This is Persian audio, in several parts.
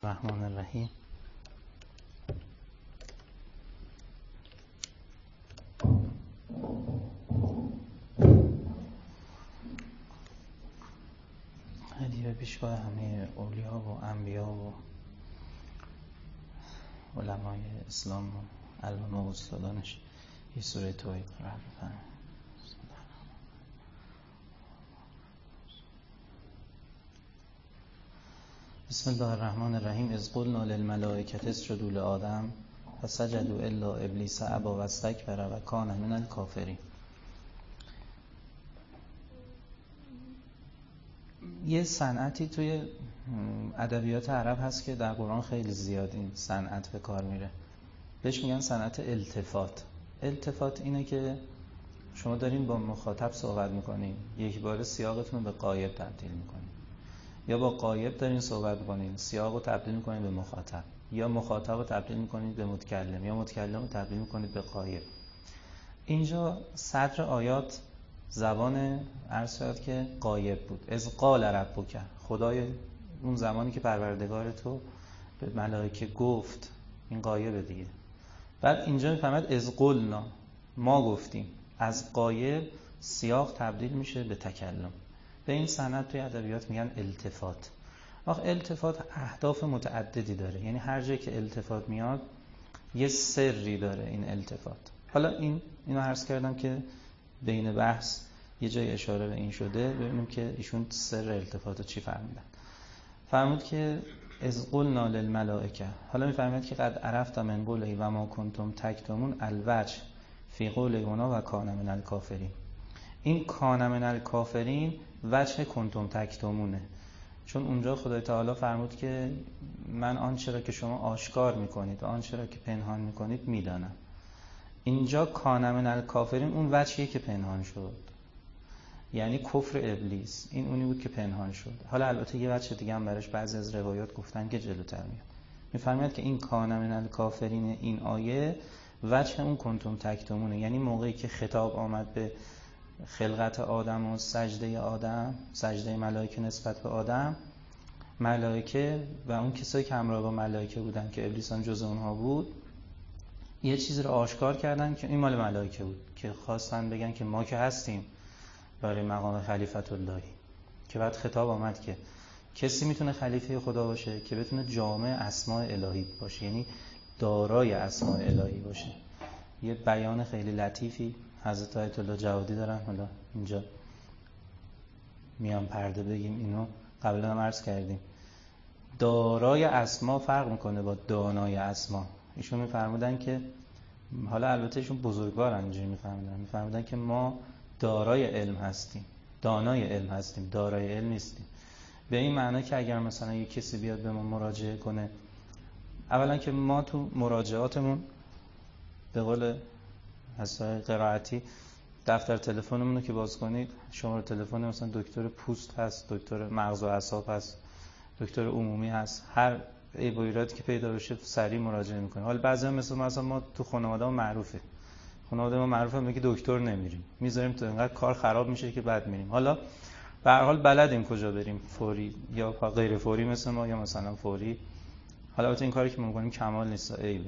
الرحمن الرحیم. هدیه به پیشگاه همه اولیا و انبیا و علمای اسلام و علامه و استادانش یه سوره توحید قرار بفرمایید. بسم الله الرحمن الرحیم. اذ قلنا للملائکة اسجدوا لآدم فسجدوا الا ابلیس ابی واستکبر و کان من الکافرین. یه صنعتی توی ادبیات عرب هست که در قرآن خیلی زیاد این صنعت به کار میره. بهش میگن صنعت التفات. التفات اینه که شما دارین با مخاطب صحبت میکنین، یک بار سیاقتون رو به غایب تبدیل میکنین، یا با غایب دارین صحبت میکنین سیاق رو تبدیل میکنین به مخاطب، یا مخاطب رو تبدیل میکنین به متکلم، یا متکلم رو تبدیل میکنین به غایب. اینجا صدر آیات زبان عرض شد که غایب بود. اذ قال ربک، خدای اون زمانی که پروردگار تو به ملائکه گفت، این غایبه دیگه. بعد اینجا میفهمد اذ قلنا، ما گفتیم. از غایب سیاق تبدیل میشه به تکلم. به این صنعت توی ادبیات میگن التفات. آخه التفات اهداف متعددی داره، یعنی هر جایی که التفات میاد یه سری داره این التفات. حالا اینو عرض کردم که بین بحث یه جای اشاره به این شده، ببینیم که ایشون سر التفات رو چی فرمودن. فرمود که اذ قلنا للملائکه، حالا میفرماید که قد عرفت من قولی و ما کنتم تکتمون الوجه فی قولنا و کان من الکافرین. این کان من الکافرین وجه کنتم تکتمونه، چون اونجا خدای تعالی فرمود که من آنچه را که شما آشکار میکنید و آنچه را که پنهان میکنید میدانم. اینجا کان من الکافرین اون وجهیه که پنهان شد، یعنی کفر ابلیس، این اونی بود که پنهان شد. حالا البته یه وجه دیگه هم برش بعضی از روایات گفتن که جلوتر میاد. میفرماید که این کان من الکافرین، این آیه وجه اون کنتم تکتمونه، یعنی موقعی که خطاب آمد به خلقت آدم و سجده آدم، سجده ملائکه نسبت به آدم، ملائکه و اون کسایی که همراه با ملائکه بودن که ابلیس هم جز اونها بود، یه چیزی رو آشکار کردن که این مال ملائکه بود، که خواستن بگن که ما که هستیم برای مقام خلیفت اللهی. که بعد خطاب آمد که کسی میتونه خلیفه خدا باشه که بتونه جامع اسماء الهی باشه، یعنی دارای اسماء الهی باشه. یه بیان خیلی لطیفی حضرت آیت الله جوادی دارن، حالا اینجا میان پرده بگیم، اینو قبلا هم عرض کردیم. دارای اسما فرق میکنه با دانای اسما. ایشون میفرمودن که، حالا البته ایشون بزرگوارن، اینجوری میفرمودن که ما دارای علم هستیم، دانای علم هستیم، دارای علم نیستیم. به این معنی که اگر مثلا یک کسی بیاد به ما مراجعه کنه، اولا که ما تو مراجعاتمون به قول حسای قرائتی دفتر تلفنمون رو که باز کنید، شماره تلفن مثلا دکتر پوست هست، دکتر مغز و اعصاب هست، دکتر عمومی هست، هر عیب و ایرادی که پیدا بشه سریع مراجعه میکنه. حالا بعضی مثلا ما تو خانواده ما معروفه میگه دکتر نمیریم، میذاریم تو اینقدر کار خراب میشه که بعد میریم. حالا به هر حال بلدیم کجا بریم، فوری یا غیر فوری مثل ما، یا مثلا فوری. حالا البته این کاری که ما میکنیم کمال نیست، عیبه.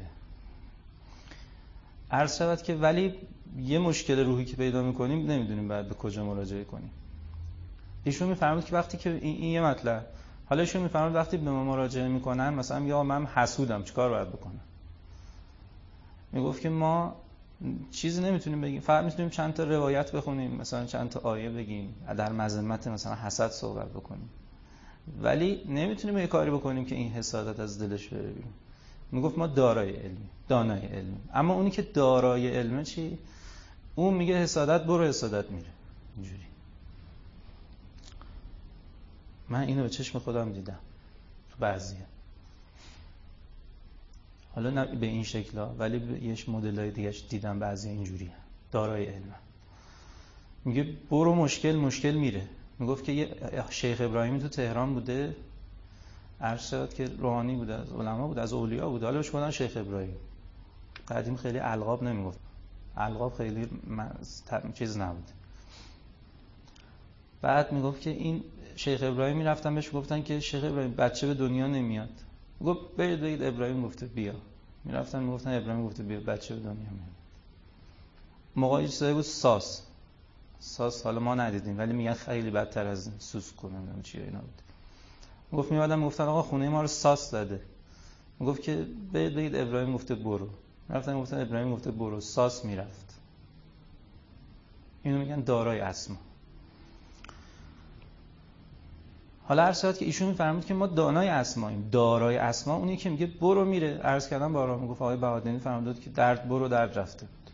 عرض شود که ولی یه مشکل روحی که پیدا میکنیم نمیدونیم بعد به کجا مراجعه کنیم. ایشون میفرمود که وقتی که این یه مطلب، حالا ایشون میفرمود وقتی به ما مراجعه میکنن، مثلا یا من حسودم چیکار باید بکنم، میگفت که ما چیزی نمیتونیم بگیم، فقط میتونیم چند تا روایت بخونیم، مثلا چند تا آیه بگیم در مذمت مثلا حسد صحبت بکنیم، ولی نمیتونیم یه کاری بکنیم که این حسادت از دلش بره بیرون. میگفت ما دارای علمی، دانای علمی. اما اونی که دارای علمه چی؟ اون میگه حسادت برو، حسادت میره. اینجوری من اینو به چشم خودم دیدم تو بعضیه، حالا نه به این شکلا، ولی به یه مدلای دیگه دیدم بعضی اینجوریه، دارای علم. میگه برو، مشکل میره. میگفت که یه شیخ ابراهیمی تو تهران بوده، عرض شد که روحانی بوده، از علما بود، از اولیا بود، حالا بهش گفتن شیخ ابراهیم. قدیم خیلی القاب نمیگفت، القاب خیلی چیز نبود. بعد میگفت که این شیخ ابراهیم میرفتن بهش گفتن که شیخ ابراهیم بچه به دنیا نمیاد، گفت برید ابراهیم گفته بیا. میرفتن میگفتن ابراهیم گفته بیا، بچه به دنیا میاد. موقعی چیزایی بود ساس حالا ما ندیدیم ولی میگن خیلی بدتر از این سوسکو نمیدونم چی اینا بود. گفت میادم میگفتن آقا خونه ما رو ساس زده. گفت که برید ابراهیم گفته برو. رفتن گفتن ابراهیم گفته برو، ساس میرفت. اینو میگن دارای اسما. حالا هر صورت که ایشون میفرمود که ما دانای اسماییم، دارای اسما اونی که میگه برو میره. عرض کردم بارها میگفت آقای بهادینی فرمود که درد برو درد رفته بود.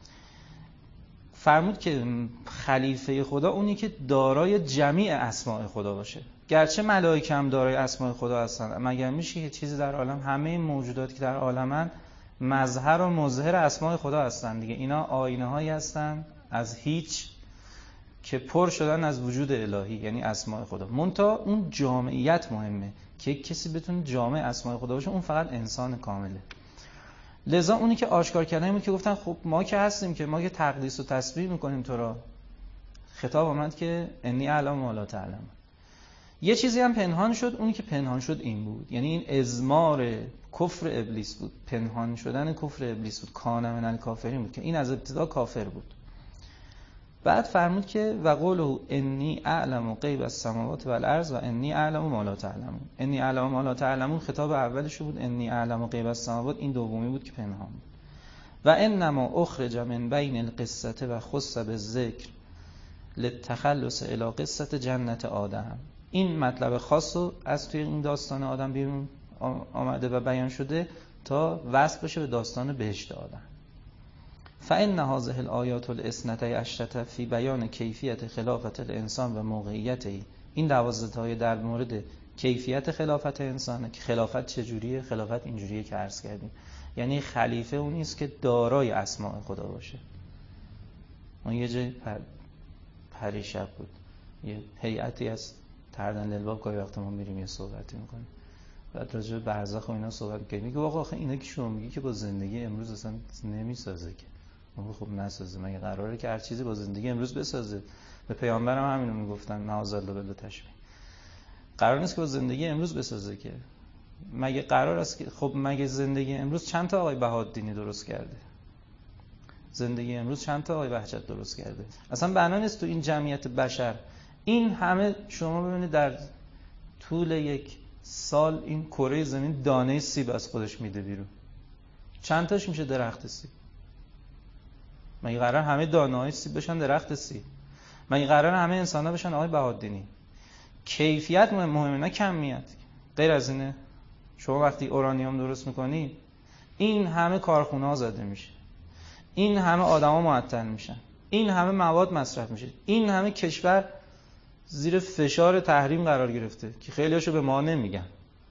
فرمود که خلیفه خدا اونی که دارای جمیع اسماء خدا باشه. گرچه ملائکه هم دارای اسماء خدا هستن، مگر میشه که چیزی در عالم، همه موجوداتی که در عالمن مظهر و مظهر اسماء خدا هستن دیگه. اینا آینه هایی هستن از هیچ که پر شدن از وجود الهی، یعنی اسماء خدا. منتها اون جامعیت مهمه که کسی بتونه جامع اسماء خدا باشه، اون فقط انسان کامله. لذا اونی که آشکار کردن بود که گفتن خب ما که هستیم که ما که تقدیس و تسبیح میکنیم تو را، خطاب آمد که انی اعلم ما لا تعلمون. یه چیزی هم پنهان شد، اونی که پنهان شد این بود، یعنی این ازمار کفر ابلیس بود، پنهان شدن کفر ابلیس بود، کان من الکافرین بود که این از ابتدا کافر بود. بعد فرمود که و قوله انی اعلم غیب السماوات و الارض و انی اعلم ما لا تعلمون. انی اعلم ما لا تعلمون خطاب اولش بود، انی اعلم غیب السماوات این دومی بود که پنهان بود. و انما اخرج من بین القصه و خص بالذکر للتخلص الی قصه جنت آدم. این مطلب خاص رو از توی این داستان آدم بیرون آمده و بیان شده تا وصل بشه به داستان بهشت آدم. فإن هذه الآیات الاثنتی عشرة فی بیان کیفیت خلافت الانسان و موقعیته. این 12 تای در مورد کیفیت خلافت انسانه که خلافت چجوریه. خلافت اینجوریه که عرض کردیم، یعنی خلیفه اون نیست که دارای اسماء خدا باشه. اون یه جای پریشب بود، یه هیئتی از تردن للباب گاهی وقت ما میریم یه صحبتی میکنیم، بعد راجع به برزخ و اینا صحبت میکنیم، میگه آخه اینا که شما میگی که با زندگی امروز اصلا نمیسازه که. خب نسازه، مگه قراره که هر چیزی با زندگی امروز بسازه؟ به پیامبرم همینو میگفتن معاذالله بالله تشبیه. قرار نیست که با زندگی امروز بسازه که. مگه قرار است که خب مگه زندگی امروز چند تا آقای بهادینی درست کرده؟ زندگی امروز چند تا آقای بهجت درست کرده؟ اصلا بنا نیست تو این جمعیت بشر این همه شما ببینید در طول یک سال این کره زمین دانه سیب از خودش میده بیرون. چند تاش میشه درخت سیب؟ مگه قرار همه دانه‌های سیب بشن درخت سیب؟ مگه قرار همه انسان‌ها بشن آقای بهادینی؟ کیفیت مهمه نه کمیت. غیر از اینه شما وقتی اورانیوم درست میکنی این همه کارخونه‌ها زده میشه، این همه آدما معطل میشن، این همه مواد مصرف میشه، این همه کشور زیر فشار تحریم قرار گرفته که خیلیاشو به ما نمیگن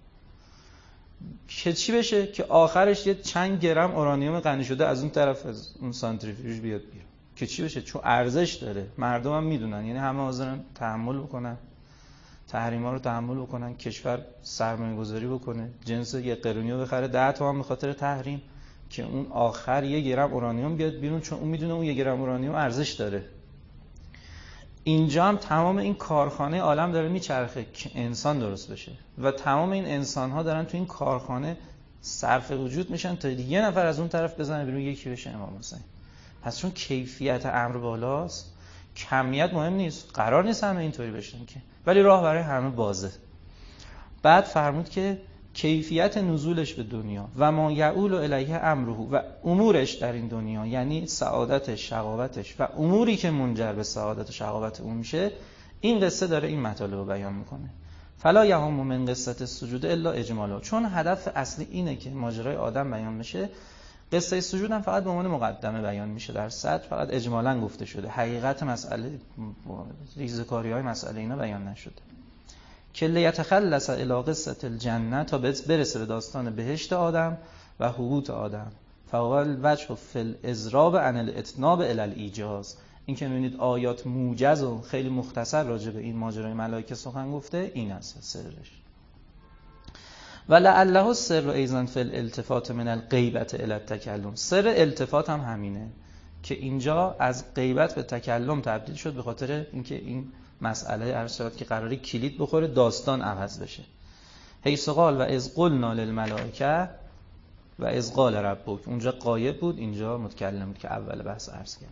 که چی بشه که آخرش یه چند گرم اورانیوم غنی شده از اون طرف از اون سانتریفیوژ بیاد بیرون که چی بشه، چون ارزش داره. مردم هم میدونن، یعنی همه حاضرن تحمل بکنن، تحریما رو تحمل بکنن، کشور سرمایه گذاری بکنه، جنس یه قرونیو بخره 10 تومن به خاطر تحریم که اون آخر یه گرم اورانیوم بیاد بیرون، چون اون میدونه اون یه گرم اورانیوم ارزش داره. اینجا هم تمام این کارخانه عالم داره میچرخه که انسان درست بشه و تمام این انسان‌ها دارن تو این کارخانه صرف وجود میشن تا یه نفر از اون طرف بزنه بیرون یکی بشه امام حسین. پس چون کیفیت امر بالاست، کمیت مهم نیست. قرار نیست همه اینطوری بشن که، ولی راه برای همه بازه. بعد فرمود که کیفیت نزولش به دنیا و ما یعول الیه امره و امورش در این دنیا، یعنی سعادتش، شقاوتش و اموری که منجر به سعادت و شقاوت اون میشه، این قصه داره این مطالب رو بیان میکنه. فلا یهم من قصه السجود الا اجمالا. چون هدف اصلی اینه که ماجرای آدم بیان میشه، قصه سجود هم فقط به عنوان مقدمه بیان میشه، در سطح فقط اجمالا گفته شده، حقیقت مسئله، ریزکاری‌های مسئله اینا بیان نشده. که لیتخلص الی قصه الجنه، تا برسه به داستان بهشت آدم و حبوط آدم. فاول وجه فی الاضراب عن الاتناب الی الایجاز. این که می‌بینید آیات موجز و خیلی مختصر راجع به این ماجرای ملائکه سخن گفته، این است سرش. و لعله السر ایضا فی الالتفات من الغیبت الی التکلم. سر التفات هم همینه که اینجا از غیبت به تکلم تبدیل شد، به خاطر اینکه این مسئله ارشاد که قراری کلید بخوره داستان عوض بشه. حیث قال و اذ قلنا للملائکه و اذ قال ربک، اونجا غایب بود، اینجا متکلم بود که اول بحث عرض کرد.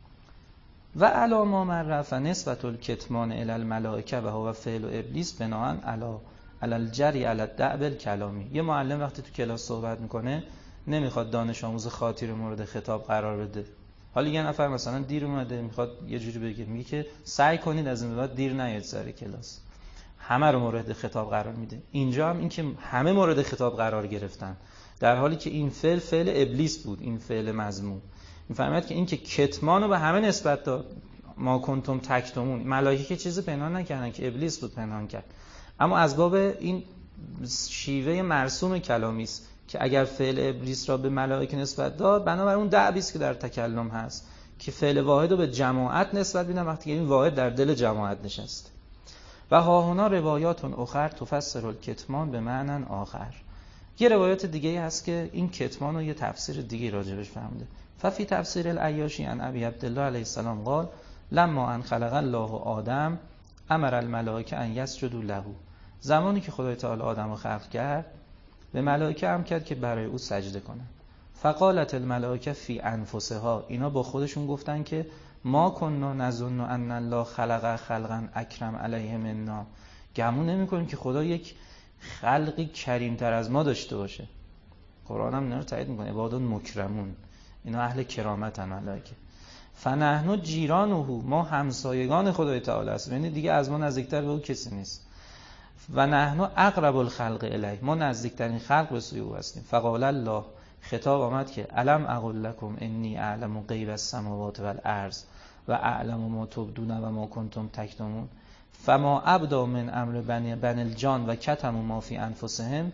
و علی ما مر فنسبت الکتمان الی الملائکه و هو فعل ابلیس بناء علی الجری علی الدعب الکلامی. یه معلم وقتی تو کلاس صحبت میکنه نمیخواد دانش آموز خاطی رو مورد خطاب قرار بده. حالا یه نفر مثلا دیر اومده میخواد یه جوری بگه، میگه که سعی کنید از این به بعد دیر نیاید سر کلاس. همه رو مورد خطاب قرار میده. اینجا هم این که همه مورد خطاب قرار گرفتن، در حالی که این فعل ابلیس بود، این فعل مذموم. میفهمید که این که کتمان رو به همه نسبت داد، ما کنتم تکتمون، ملائکه که چیزی پنهان نکردن، که ابلیس بود پنهان کرد. اما از باب این شیوه مرسوم کلامی است که اگر فعل ابلیس را به ملائکه نسبت داد، بنابراین اون دعوی است که در تکلم هست که فعل واحد رو به جماعت نسبت میدن وقتی این واحد در دل جماعت نشسته. و ها هنا روایات اخر تفسر الکتمان به معنی آخر. یه روایت دیگه هست که این کتمان رو یه تفسیر دیگه راجبش فهمیده. ففی تفسیر العیاشی عن ابی عبدالله علیه السلام قال لما ان خلق الله آدم امر الملائکه ان یسجدوا له. زمانی که خدای تعالی آدم رو خلق کرد، به ملائکه امر کرد که برای او سجده کنن. فقالت الملائکه فی انفسها، اینا با خودشون گفتن که ما کننا نظن ان الله خلق خلقا اکرم علیه منا، گمون نمی‌کنیم که خدا یک خلقی کریمتر از ما داشته باشه. قرآن هم اینا رو تایید میکنه، عبادون مکرمون، اینا اهل کرامتن ملائکه. فنحن جیرانه، ما همسایگان خدای تعالی هستیم، یعنی دیگه از ما نزدیکتر به او کسی نیست. و نحن اقرب الخلق الیه، ما نزدیکترین خلق به سوی او هستیم. فقال الله، خطاب آمد که الم اقل لکم انی اعلم غیب السماوات والارض و اعلم ما تبدون و ما کنتم تکتمون فما ابدا من امر بنی الجان و کتموا ما فی انفسهم.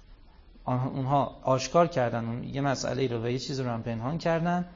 اونها آشکار کردن یه مسئله رو و یه چیز رو هم پنهان کردن.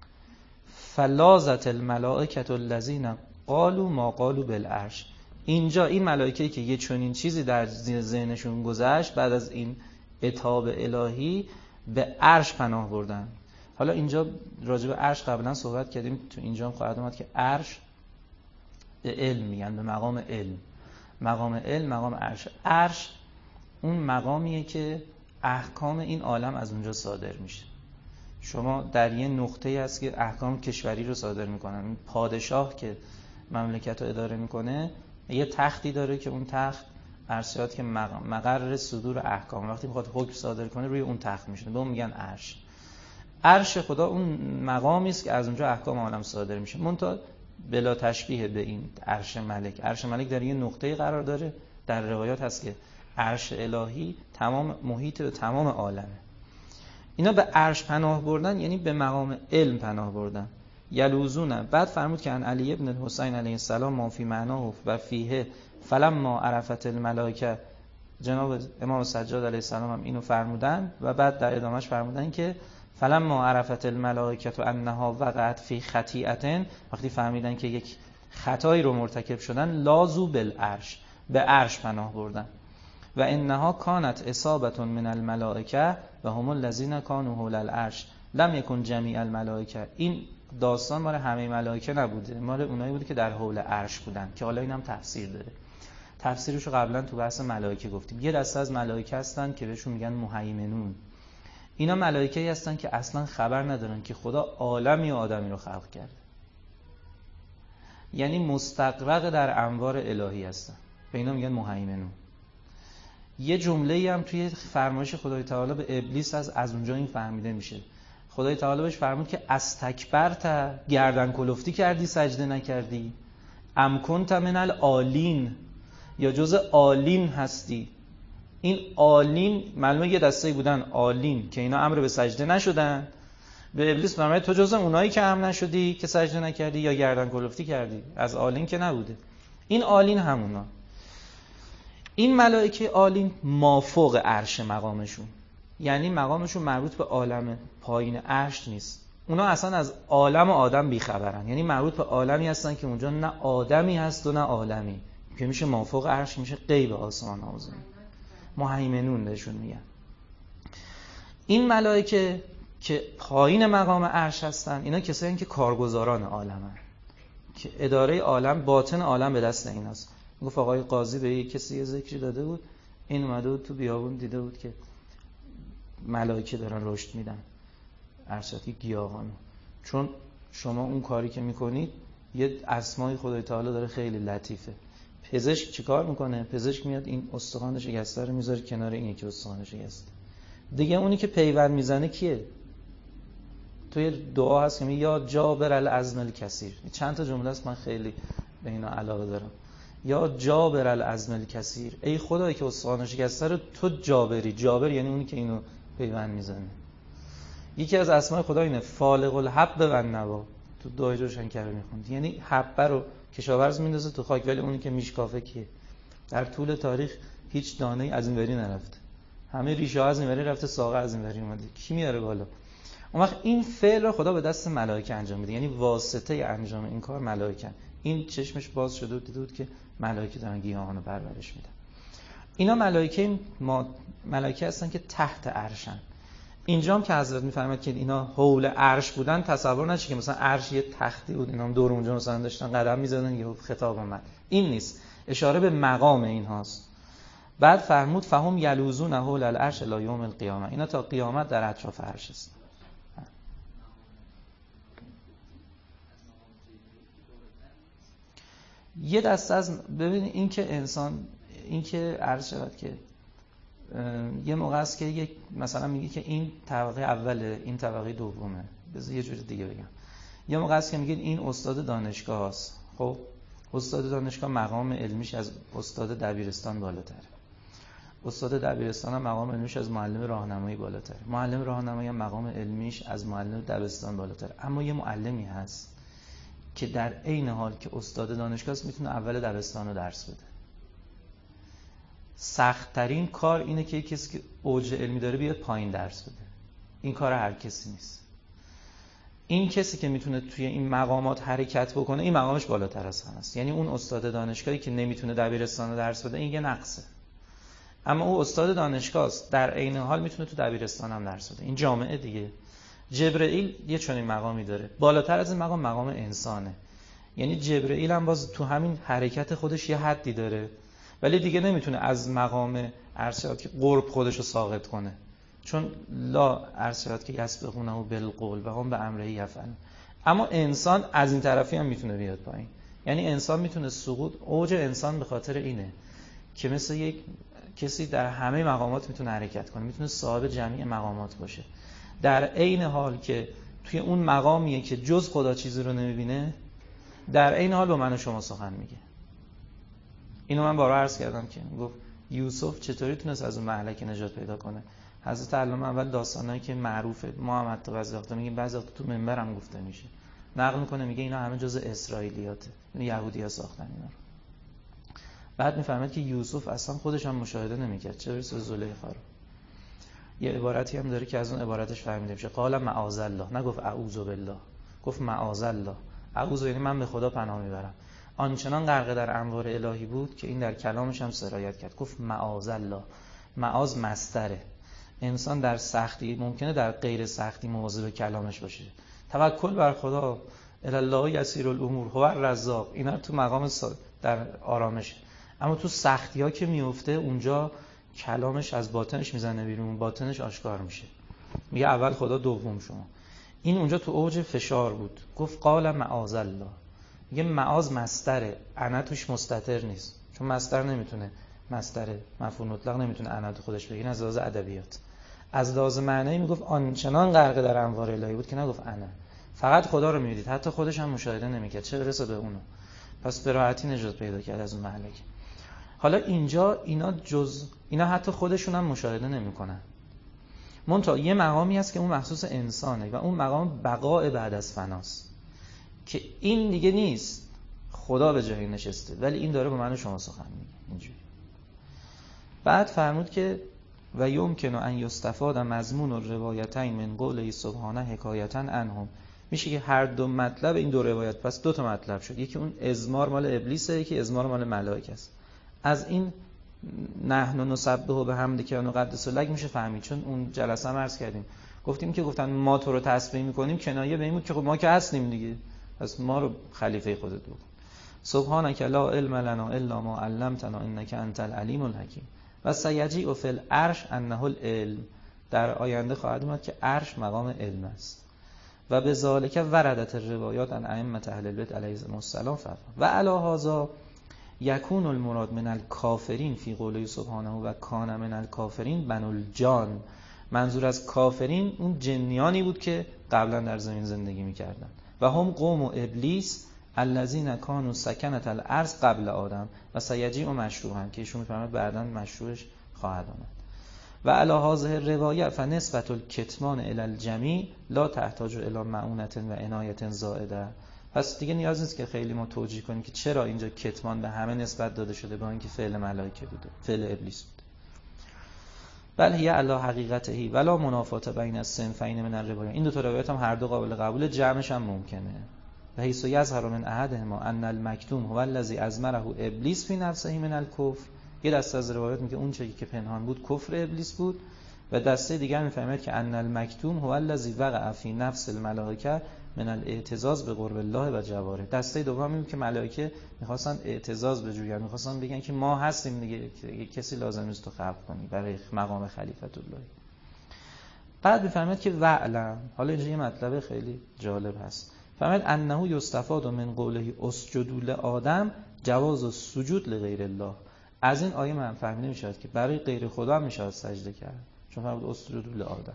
فلازت الملائکه الذین قالوا ما قالوا بالعرش. اینجا این ملائکه‌ای که یه چنین چیزی در ذهنشون گذشت، بعد از این عتاب الهی به عرش پناه بردن. حالا اینجا راجع به عرش قبلا صحبت کردیم، تو اینجا هم خواهد اومد که عرش به علم میگن، به مقام علم، مقام علم، مقام عرش. عرش اون مقامیه که احکام این عالم از اونجا صادر میشه. شما در یه نقطه‌ای هست که احکام کشوری رو صادر میکنن. پادشاه که مملکت رو اداره میکنه یه تختی داره که اون تخت عرشات که مقر صدور احکام، وقتی میخواد حکم صادر کنه روی اون تخت میشه، به اون میگن عرش. عرش خدا اون مقامی است که از اونجا احکام عالم صادر میشه. منتها بلا تشبیه به این عرش ملک. عرش ملک در یه نقطه‌ای قرار داره. در روایات هست که عرش الهی تمام محیط به تمام عالمه. اینا به عرش پناه بردن یعنی به مقام علم پناه بردن. یلوزونه. بعد فرمود که ان علی ابن الحسین علیه السلام ما فی معناه و فیه فلما عرفت الملائکه، جناب امام سجاد علیه السلام هم اینو فرمودن و بعد در ادامهش فرمودن که فلما عرفت الملائکه انها وقعت فی خطیئه، وقتی فهمیدن که یک خطایی رو مرتکب شدن، لازو بالعرش، به عرش پناه بردن. و انها کانت اصابه من الملائکه و هم الذین کانوا حول العرش لم یکن جمیع الملائکه. این داستان مال همه ملائکه نبوده، مال اونایی بوده که در حول عرش بودن، که حالا اینم تفسیر داره. تفسیرشو قبلا تو بحث ملائکه گفتیم. یه دسته از ملائکه هستن که بهشون میگن مهیمنون. اینا ملائکه‌ای هستن که اصلا خبر ندارن که خدا عالمی و آدمی رو خلق کرده، یعنی مستغرق در انوار الهی هستن، به اینا میگن مهیمنون. یه جمله‌ای هم توی فرمایش خدای تعالی به ابلیس از اونجا این فهمیده میشه. خدای تعالی بهش فرمود که استکبرت، گردن کلفتی کردی، سجده نکردی، ام کنت من العالین، یا جز عالین هستی. این عالین معلومه یه دسته بودن عالین که اینا امر به سجده نشدن. به ابلیس فرمود تو جز اونایی که هم نشدی که سجده نکردی یا گردن کلفتی کردی، از عالین که نبوده. این عالین همونا. این ملائکه عالین مافوق عرش مقامشون، یعنی مقامشون مربوط به عالم پایین عرش نیست. اونا اصلا از عالم و آدم بیخبرن، یعنی مربوط به عالمی هستن که اونجا نه آدمی هست و نه عالمی، که میشه مافوق عرش، میشه غیب آسمان ها و زمین. مهیمنون بهشون میگن. این ملائکه که پایین مقام عرش هستن، اینا کسایی که کارگزاران عالمن، که اداره عالم، باطن عالم به دست ایناست. گفت آقای قاضی به یک کسی یه ذکری داده بود، این اومده بود تو بیابون دیده بود که ملائکه دارن رشد میدن، ارشدی گیاهان. چون شما اون کاری که میکنید یه اسمای خدای تعالی داره خیلی لطیفه. پزشک چیکار میکنه؟ پزشک میاد این استخوان شکسته رو میذاره کنار این یکی استخوان شکسته دیگه. اونی که پیوند میزنه کیه؟ توی دعا هست که میگه یا جابر العظم الکثیر. چند تا جمله است من خیلی به اینا علاقه دارم. یا جابر العظم الکثیر، ای خدایی که استخوان شکسته رو تو جابری. جابر یعنی اونی که اینو پیوند میزنه. یکی از اسمای خدا اینه فالق الحب و النوا. تو دعای روشنکر میخوند، یعنی حبه رو کشاورز میندازه تو خاک، ولی اونی که میشکافه کیه؟ در طول تاریخ هیچ دانه‌ای از این وری نرفته، همه ریشه ها از این وری رفته، ساقه از این وری اومده. کی میاره بالا؟ اون وقت این فعل رو خدا به دست ملائکه انجام میده، یعنی واسطه انجام این کار ملائکه. این چشمش باز شده و دیده بود که ملائکه دارن گیاهان رو پرورش میدن. اینا ملائکه هستن که تحت عرشن. اینجا هم که حضرت میفرماید که اینا حول عرش بودن، تصور نشه که مثلا عرش یه تختی بود اینا هم دور اونجا مثلا داشتن قدم میزدن یه خطاب اومد. این نیست، اشاره به مقام اینهاست. بعد فرمود فهم یلوزون حول العرش الی یوم القیامه. اینا تا قیامت در اطراف عرش است. یه دسته از ببین این که انسان این که عرض شود که یه موقع است که یک مثلا میگه که این طبقه اوله، این طبقه دومه. بذار یه جور دیگه بگم. یه موقع است که میگه این استاد دانشگاه است. خب استاد دانشگاه مقام علمیش از استاد دبیرستان بالاتره. استاد دبیرستان هم مقام علمیش از معلم راهنمایی بالاتره. معلم راهنمایی هم مقام علمیش از معلم دبستان بالاتره. اما یه معلمی هست که در عین حال که استاد دانشگاه است میتونه اول دبستان رو درس بده. سخت‌ترین کار اینه که کسی که اوج علمی داره بیاد پایین درس بده. این کار هر کسی نیست. این کسی که میتونه توی این مقامات حرکت بکنه، این مقامش بالاتر از همه است. یعنی اون استاد دانشگاهی که نمیتونه دبیرستان رو درس بده، این یه نقصه. اما او استاد دانشگاه است، در عین حال میتونه تو دبیرستان هم درس بده. این جامعه دیگه. جبرئیل یه چنین مقامی داره. بالاتر از این مقام انسانه. یعنی جبرئیل هم باز تو همین حرکت خودش یه حدی داره، ولی دیگه نمیتونه از مقام ارشاد که قرب خودش رو ساقط کنه، چون لا ارشاد که یسبقونه بالقول و هم به امره یفعلون. اما انسان از این طرفی هم میتونه بیاد پایین. یعنی انسان میتونه سقوط. اوج انسان به خاطر اینه که مثل یک کسی در همه مقامات میتونه حرکت کنه، میتونه صاحب جمعی مقامات باشه، در عین حال که توی اون مقامیه که جز خدا چیزی رو نمیبینه، در عین حال با من و شما سخن میگه. اینو من بارها عرض کردم که گفت یوسف چطوری تونست از اون مهلک نجات پیدا کنه. حضرت علامه اول داستانایی که معروفه، ما هم حتی بعضی وقتا میگیم، بعضی وقتا تو منبرم گفته میشه، نقل میکنه میگه اینا همه جزء اسرائیلیاته، یعنی یهودی‌ها ساختن اینا رو. بعد میفهمید که یوسف اصلا خودش هم مشاهده نمیکرد، چه برسه به زلیخا رو. یه عبارتی هم داره که از اون عبارتش فهمیده میشه، قال معاذ الله، نگفت اعوذ بالله، گفت معاذ الله. اعوذ یعنی من به خدا پناه میبرم. آنچنان غرق در انوار الهی بود که این در کلامش هم سرایت کرد، گفت معاذ الله. معاذ مصدره. انسان در سختی ممکنه در غیر سختی مواظب کلامش باشه. توکل بر خدا، الی الله یسیر الامور، هو الرزاق. اینا تو مقام در آرامش. اما تو سختی‌ها که میفته اونجا کلامش از باطنش میزنه بیرون، باطنش آشکار میشه. میگه اول خدا دوم شما. این اونجا تو اوج فشار بود، گفت قال معاذ الله. میگه معاذ مصدره، انا توش مستتر نیست، چون مصدر نمیتونه مصدر مفعول مطلق نمیتونه انا تو خودش بگیره. از لحاظ ادبیات، از لحاظ معنایی میگفت آنچنان غرق در انوار الهی بود که نگفت انا، فقط خدا رو میدید، حتی خودش هم مشاهده نمیکرد، چه برسه به اونو. پس به راحتی نجات پیدا کرد از اون مهلک. حالا اینجا اینا حتی خودشون هم مشاهده نمیکنن. منتها یه مقامی هست که اون مخصوص انسانه و اون مقام بقاء بعد از فناست، که این دیگه نیست، خدا به جایی نشسته، ولی این داره با من و شما سخن میگه اینجوری. بعد فرمود که و یمکن ان یستفاد مضمون الروایتین من قوله سبحانه حکایتا عنهم. میشه که هر دو مطلب این دو روایت، پس دو تا مطلب شد، یکی اون ازمار مال ابلیسه، یکی ازمار مال ملائکه است. از این نحن نسبح بحمدک و نقدس لک میشه فهمید، چون اون جلسه هم عرض کردیم، گفتیم که گفتن ما تو رو تسبیح میکنیم، کنایه به این بود که خب ما که هستیم دیگه، پس ما رو خلیفه خودت بکن. سبحانک لا علم لنا الا ما علمتنا انک انت العلیم الحکیم. و سیجیء فی العرش انه العلم، در آینده خواهد اومد که عرش مقام علم است. و به ذالک وردت الروایات عن ائمه اهل البیت علیهم السلام و علی هذا یکون المراد من الکافرین فی قوله سبحانه و کان من الکافرین بنو الجان. منظور از کافرین اون جنیانی بود که قبلا در زمین زندگی میکردن. و هم قوم و ابلیس الذین کانوا سکنة الارض قبل آدم و سیجیء مشروعا، که ایشون میفرماید بعداً مشروعش خواهد آمد. و علی هذه الروایه فنسبت الکتمان الی الجمیع لا تحتاج الی معونة و عنایة زائده. پس دیگه نیاز نیست که خیلی ما توجیه کنیم که چرا اینجا کتمان به همه نسبت داده شده با اینکه فعل ملائکه بوده، فعل ابلیس بوده. بل هی علی حقیقته ولا منافات بین الصنفین من الروایه. این دو تا روایت هم هر دو قابل قبول، جمعش هم ممکنه. و حیث یظهر من احدهما ان المکتوم هو الذی ازمره ابلیس فی نفسه من الکفر. یه دسته از روایات میگه اون چیزی که پنهان بود کفر ابلیس بود، و دسته دیگر میفهمید که ان المکتوم هو الذی وقع فی نفس الملائکه من الاعتزاز به قرب الله و جواره. دسته دوم میگه که ملائکه میخواستن اعتزاز بجوین، میخواستن بگن که ما هستیم دیگه، کسی لازم نیست تو خلق کنی برای مقام خلیفت الله. بعد میفهمید که وعلم، حالا اینجا یه مطلب خیلی جالب هست، فهمید انه یستفاد من قوله اسجدوا لآدم جواز السجود لغیر الله. از این آیه من فهمیده میشود که برای غیر خدا هم میشود سجده کرد، چون فرمود اسجدوا لآدم.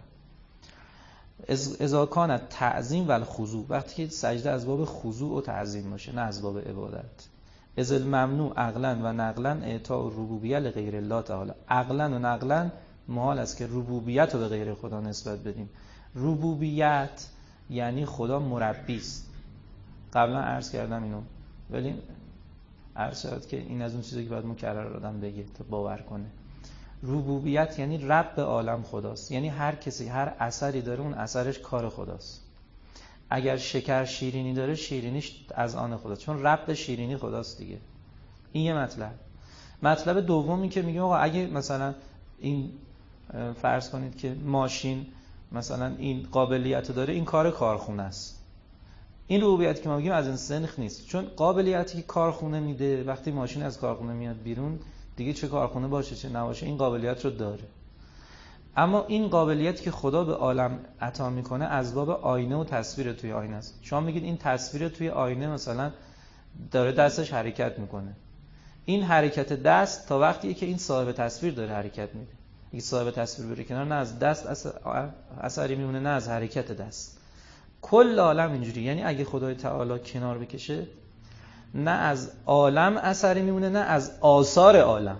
اذا کان تعظیم و الخضوع، وقتی که سجده از باب خضوع و تعظیم باشه نه از باب عبادت. اذ الممنوع عقلا و نقلا اعطاء الربوبیه لغیر الله تعالی. عقلا و نقلا محال است که ربوبیت رو به غیر خدا نسبت بدیم. ربوبیت یعنی خدا مربی است. قبلا عرض کردم اینو، ولی عرض شد که این از اون چیزی که باید مکرر آدم بگه تا باور کنه. ربوبیت یعنی رب عالم خداست، یعنی هر کسی هر اثری داره اون اثرش کار خداست. اگر شکر شیرینی داره شیرینیش از آن خداست، چون رب شیرینی خداست دیگه. این یه مطلب. مطلب دومی که میگیم آقا اگه مثلا این فرض کنید که ماشین مثلا این قابلیت داره، این کار کارخونه است. این ربوبیتی که ما میگیم از این سنخ نیست، چون قابلیتی که کارخونه میده وقتی ماشین از کارخونه میاد بیرون دیگه چه کارخونه باشه چه نباشه این قابلیت رو داره. اما این قابلیتی که خدا به عالم عطا میکنه از باب آینه و تصویر توی آینه است. شما میگید این تصویر توی آینه مثلا داره دستش حرکت میکنه، این حرکت دست تا وقتیه که این صاحب تصویر داره حرکت میده. این صاحب تصویر بره کنار، نه از دست اثری میمونه نه از حرکت دست. کل عالم اینجوری، یعنی اگه خدای تعالی کنار بکشه نه از عالم اثری میمونه نه از آثار عالم.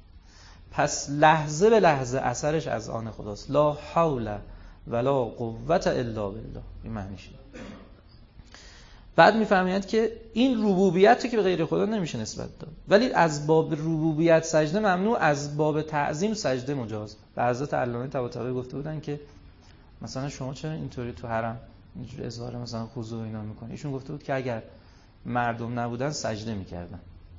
پس لحظه به لحظه اثرش از آن خداست. لا حول ولا قوت الا بالله. این معنیشه. بعد میفهمید که این ربوبیت که به غیر خدا نمیشه نسبت داد، ولی از باب ربوبیت سجده ممنوع، از باب تعظیم سجده مجاز. به حضرت علامه طباطبایی گفته بودن که مثلا شما چرا اینطوری تو حرم اینجوری اظهار مثلا خضوع اینا میکنی؟ ایشون گفته بود که اگر مردم نبودن سجده میکردن،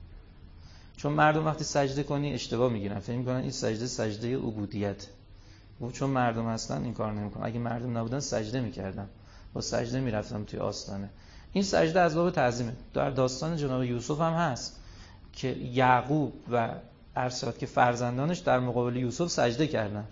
چون مردم وقتی سجده کنی اشتباه میگیرن، فکر میکنن این سجده عبودیت، چون مردم هستن این کار نمیکنن. اگه مردم نبودن سجده میکردن، با سجده میرفتم توی آستانه. این سجده از باب تعظیمه. در داستان جناب یوسف هم هست که یعقوب و ارسلات که فرزندانش در مقابل یوسف سجده کردن،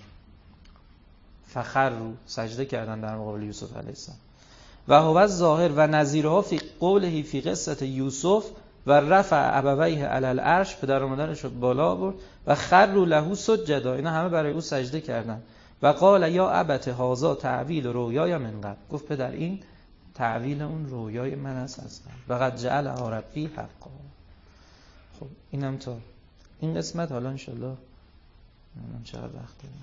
فخروا سجده کردن در مقابل یوسف علیه السلام. و هو ظاهر و نظیرها فی قوله فی قصه یوسف و رفع ابویه علی العرش، پدر و مادرش رو بالا برد و خروا له سجدا، اینا همه برای او سجده کردن. و قال یا ابت هذا تعویل رویای من قبل، گفت پدر این تعویل اون رویای من است از قبل. و قد جعلها ربی حقا. خب اینم تا این قسمت. حالا انشالله نمیدونم چقدر وقت داریم،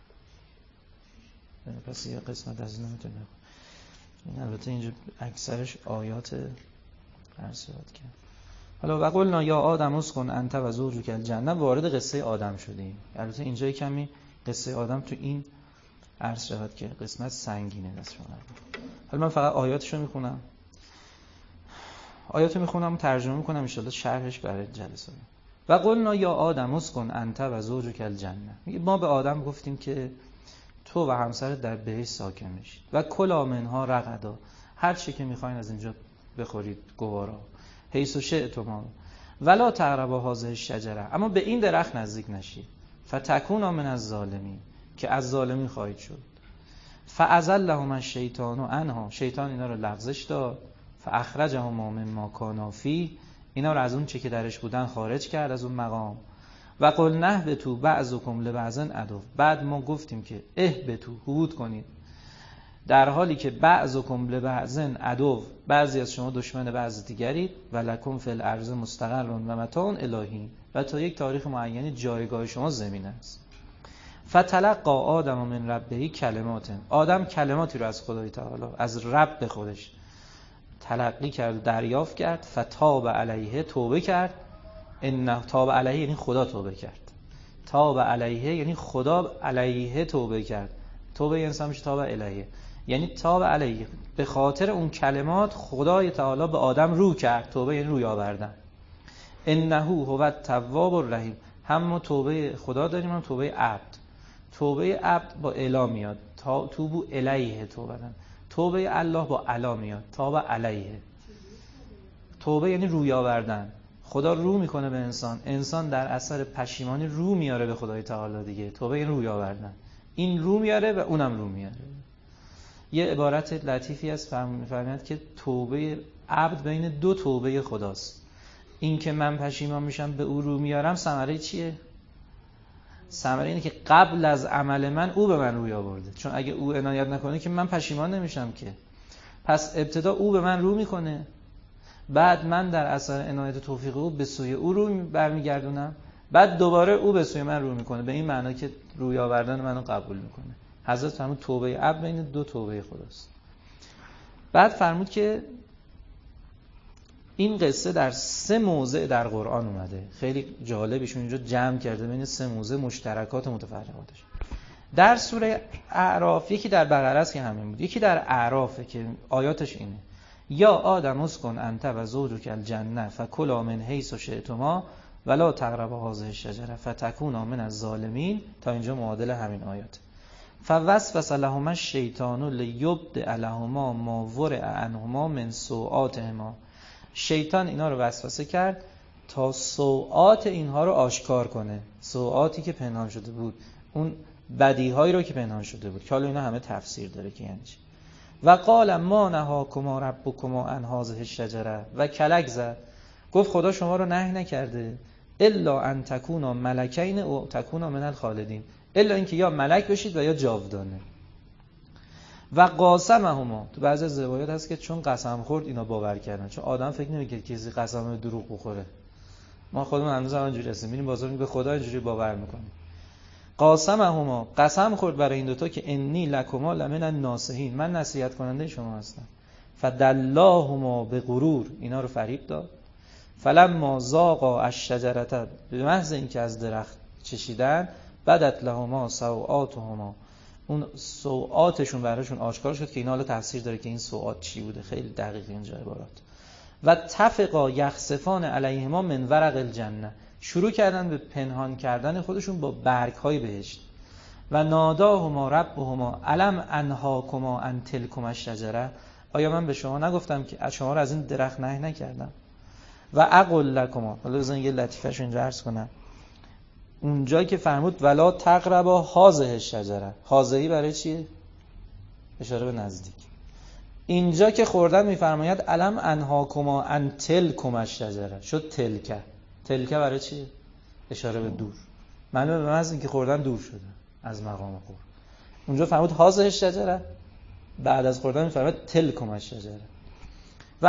پس یه قسمت از این نمیتونه. این البته اینجا اکثرش آیات ارسلات کرد. حالا و قلنا یا آدم اسکن انت و زوجک الجنه، وارد قصه آدم شدیم. البته اینجا کمی قصه آدم تو این عرض شود که قسمت سنگینه دست شما. حالا من فقط آیاتشو میخونم، آیاتو میخونم ترجمه میکنم ان شاءالله شرحش برای جلسه. و قلنا یا آدم اسکن انت و زوجک الجنه، ما به آدم گفتیم که تو و همسرت در بهشت ساکن میشید. و کلا منها رغدا، هر چی که میخواین از اینجا بخورید گوارا، حیث شئتما ولا تقربا هذه الشجره، اما به این درخت نزدیک نشید. فتکونا من الظالمین، که از ظالمین خواهید شد. فأزلهما الشیطان عنها، شیطان اینا رو لغزش داد. فاخرجهما مما کانا فیه، اینا رو از اون چه که درش بودن خارج کرد، از اون مقام. و قلنا اهبطوا بعضکم لبعض عدو، بعد ما گفتیم که اهبطوا، هبوط کنید، در حالی که بعضکم لبعض عدو، بعضی از شما دشمن بعض دیگرید. و لکم فی الارض مستقر و متاع الی، و تا یک تاریخ معینی جایگاه شما زمین است. فتلقی آدم من ربه کلمات، آدم کلماتی رو از خدای تعالی، از رب خودش تلقی کرد، دریافت کرد. فتاب علیه، توبه کرد. ان تاب علیه یعنی خدا توبه کرد. تاب علیه یعنی خدا علیه توبه کرد. توبه انسان میشه تاب علیه، یعنی تاب علیه، به خاطر اون کلمات خدای تعالی به آدم رو کرد. توبه یعنی روی آوردن. انه هو التواب الرحیم، هم ما توبه خدا داریم، هم توبه عبد. توبه عبد با الا میاد، توبو الیه توبه. توبه الله با الا میاد، تاب علیه. توبه یعنی روی آوردن. خدا رو میکنه به انسان، انسان در اثر پشیمانی رو میاره به خدای تعالی دیگه. توبه یعنی روی آوردن، این رو میاره و اونم رو میاره. یه عبارت لطیفی از فرمود که توبه عبد بین دو توبه خداست. این که من پشیمان میشم به او رو میارم، ثمره چیه؟ ثمره اینه که قبل از عمل من او به من روی آورده، چون اگه او عنایت نکنه که من پشیمان نمیشم که. پس ابتدا او به من رو میکنه، بعد من در اثر عنایت و توفیق او به سوی او رو برمیگردونم، بعد دوباره او به سوی من رو میکنه، به این معنا که روی آوردن منو قبول میکنه. حضرت فرمود توبه عبد بین دو توبه خداست. بعد فرمود که این قصه در 3 موضع در قرآن اومده. خیلی جالبشون اینجا جمع کرده بین 3 موضع مشترکات متفرقاتش. در سوره اعراف، یکی در بقره است که همین بود، یکی در اعرافه که آیاتش اینه: یا آدم اسکن انت و زوجک الجنه فکلا من حیث شئتما ولا تقربا هذه الشجره فتکونا من الظالمین، تا اینجا معادل همین آیات. فوسوس لهما الشیطان لیبدئ لهما ما ورئ عنهما من سوآتهما، شیطان اینا رو وسوسه کرد تا سوآت اینها رو آشکار کنه. سوآتی که پنهان شده بود، اون بدیهایی رو که پنهان شده بود، که حالا اینا همه تفسیر داره که یعنی چی. و قال ما نهاکما ربکما عن هذه الشجره، و کلک زد، گفت خدا شما رو نهی نکرده الا ان تکونا ملکین او تکونا من الخالدین، الا اینکه یا ملک بشید و یا جاودانه. و قاسمهما، تو بعضی از روایات هست که چون قسم خورد اینا باور کردن، چون آدم فکر نمی‌کنه کسی قسم دروغ بخوره. ما خودمون هنوز همونجوری هستیم، میریم بازار به خدا اینجوری باور میکنیم. قاسمهما، قسم خورد برای این دوتا که انی لکما لمن الناصحین، من نصیحت کننده شما هستم. فدلاهما به غرور، اینا رو فریب داد. فلما ذاقا الشجرة، به محض اینکه از درخت چشیدن، بدت لهما سوآتهما، اون سوآتشون براشون آشکار شد، که اینا حالا تفسیر داره که این سوآت چی بوده، خیلی دقیق اینجا عبارات. و تفقا یخسفان علیهما من ورق الجنه، شروع کردن به پنهان کردن خودشون با برگ‌های بهشت. و ناداهما ربهما الم انهاکما عن تلکما الشجره، آیا من به شما نگفتم که از شما رو از این درخت نهی نکردم؟ و اقول لکما، حالا بزن یه لطیفه‌ش اینجا عرض کنم، اونجایی که فرمود ولا تقربا هذه الشجره، هذهی برای چیه؟ اشاره به نزدیک. اینجا که خوردن میفرماید الم انهاکما عن تلکما الشجره، شد تلکه. تلکه برای چیه؟ اشاره به دور. معلومه به محض اینکه خوردن دور شده از مقام خور. اونجا فرمود هذه الشجره، بعد از خوردن میفرماید تلکما الشجره. و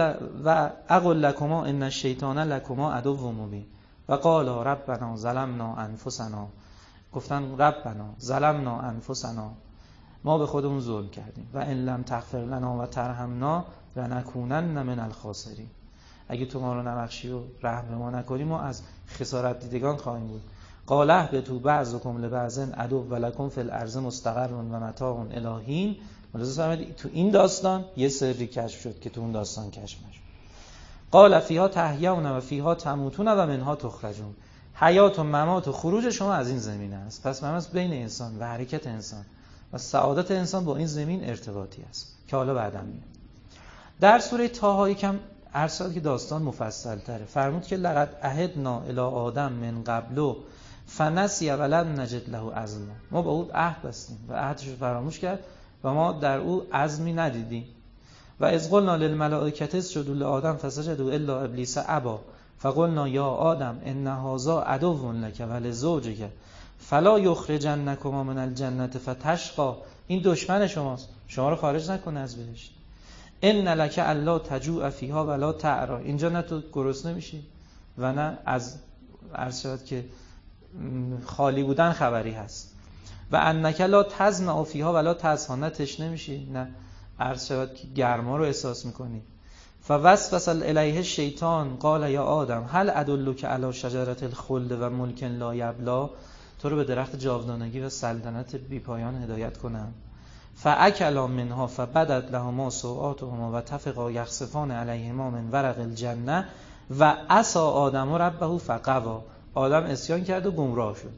اقول لکما ان الشیطان لکما عدو مبین. و قال ربنا ظلمنا انفسنا، گفتن ربنا ظلمنا انفسنا، ما به خودمون ظلم کردیم. و ان لم تغفر لنا و ترحمنا لنکونن من الخاسرین، اگه تو ما رو نبخشی و رحم به ما نکنی ما از خسارت دیدگان خواهیم بود. قال اهبطوا بعضکم لبعض عدو ولکم فی الارض مستقر و متاع الی حین. تو این داستان یه سری کشف شد که تو اون داستان کشف نشد. قال فیها تحیون و فیها تموتون و منها تخرجون، حیات و ممات و خروج شما از این زمین است. پس معنی بین انسان و حرکت انسان و سعادت انسان با این زمین ارتباطی است که حالا بعداً میاد. در سوره طه یکم ارسال که داستان مفصل تره، فرمود که لقد عهدنا الی آدم من قبل فنسی ولم نجد له عزما، ما با او عهد بستیم و عهدش رو فراموش کرد و ما در او عزمی ندیدیم. و اذ قلنا للملائکه اسجدوا لآدم فسجدوا الا ابلیس ابی فقلنا یا آدم ان هذا عدو لك ولزوجك فلا یخرجنکما من الجنة فتشقى، این دشمن شماست، شما رو خارج نکنه از بهشت. ان لک الا تجوع فیها ولا تعرا، اینجا نه تو گرسنه میشی و نه از عرض شود که خالی بودن خبری هست. و انک لا تظمأ فیها ولا تضحی، نه تشنه میشی نه عرض شود که گرما رو احساس میکنی. فوسوس الیه الشیطان قال یا آدم هل ادلک علی شجرة الخلد و ملک لا یبلی، تو رو به درخت جاودانگی و سلطنت بی پایان هدایت کنم. فاکلا منها فبدت لهما سوآتهما و طفقا یخصفان علیهما من ورق الجنه و عصی آدم ربه فغوی، آدم عصیان کرد و گمراه شد.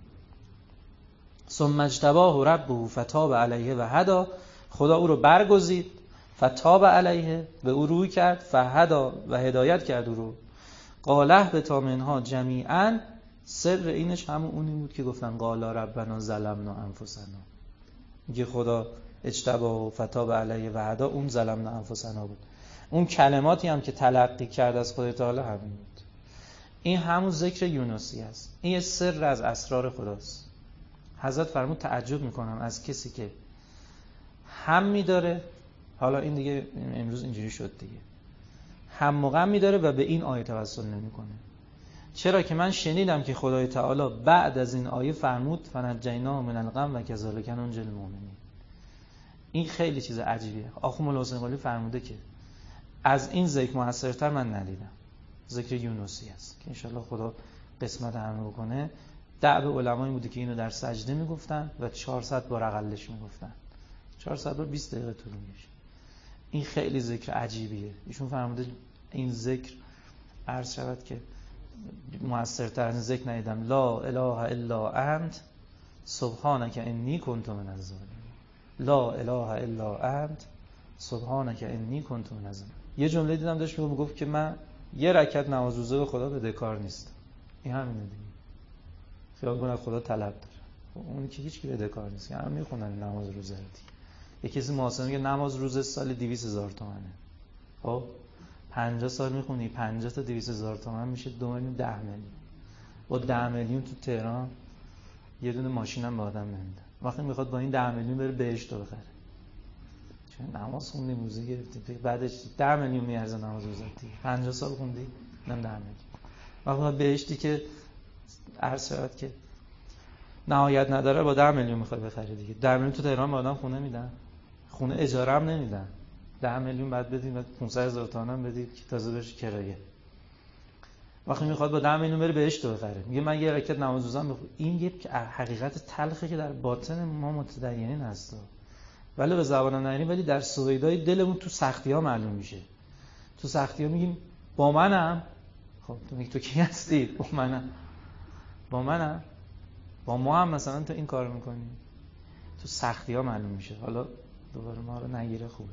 ثم اجتباه ربه فتاب علیه و هدی، خدا او رو برگزید، فتاب علیه، به او روی کرد، فهدا و هدایت کرد او رو. قال اهبطا منها جمیعا، سر اینش همون اونی بود که گفتن قالا ربنا ظلمنا انفسنا، میگه خدا اجتباه و فتاب علیه و هدا، اون ظلمنا انفسنا بود. اون کلماتی هم که تلقی کرد از خدا تعالی همین بود. این همون ذکر یونسی است، این سر از اسرار خداست. حضرت فرمود تعجب میکنم از کسی که هم میداره، حالا این دیگه امروز اینجوری شد دیگه، هم و غم میداره و به این آیه توسل نمیکنه. چرا که من شنیدم که خدای تعالی بعد از این آیه فرمود فنجیناه من الغم و کذالک ننجی المؤمنین. این خیلی چیز عجیبیه. آخو مولا حسین قلی فرموده که از این ذکر موثرتر من ندیدم، ذکر یونسی است که انشالله خدا قسمت همه بکنه. دعو علمایی بوده که اینو در سجده میگفتن و 400 بار اقلش میگفتن، 400 بار 20 دقیقه طول میکشه. این خیلی ذکر عجیبیه. ایشون فرموده این ذکر عرض شود که موثرتر از ذکر ندیدم. لا اله الا انت سبحانک انی کنت من الظالمین، لا اله الا انت سبحانک انی کنت من الظالمین. یه جمله دیدم داشت میگفت که من یه رکعت نماز روزه به خدا بدهکار نیستم. این همینه دیگه، خیال کنه خدا طلب داره، اون که هیچ کی بدهکار نیست، همه میخونن نماز روزه رو دیگه. یه کسی محاسبه میگه نماز روزه سال 200,000 تومانه، خب 50 سال میخونی 50 تا 200,000 تومان میشه 2 میلیون 10 میلیون. با 10 میلیون تو تهران یه دونه ماشین هم به آدم نمیده. وقتی میخواد با این 10 میلیون بره بهشت رو بخره، چون نماز خوندی موزه گرفتی بعدش 10 میلیون میارزه نماز روزه دیگه. 50 سال خوندی نم 10 میلیون. وقتی بهشتی که عرض شد که نهایت نداره با 10 میلیون میخواد بخره دیگه. 10 میلیون تو تهران به آدم خونه میدن، خونه اجاره هم نمیدن. 10 میلیون بعد بدید، بعد 500,000 تومان هم بدید که تازه بشه کرایه. وقتی میخواد با 10 میلیون بره بهشت رو بخره، میگه من یه رکعت نماز روزم بخونم. این یک حقیقت تلخی که در باطن ما متدینین هست، ولی به زبان نریم، ولی در سویدای دلمون تو سختی‌ها معلوم میشه. تو سختی‌ها میگیم با منم، خب تو میگی تو کی هستی؟ با منم با ما هم مثلا تو این کارو میکنی. تو سختی‌ها معلوم میشه. حالا دوباره ما رو نگیره خوبه.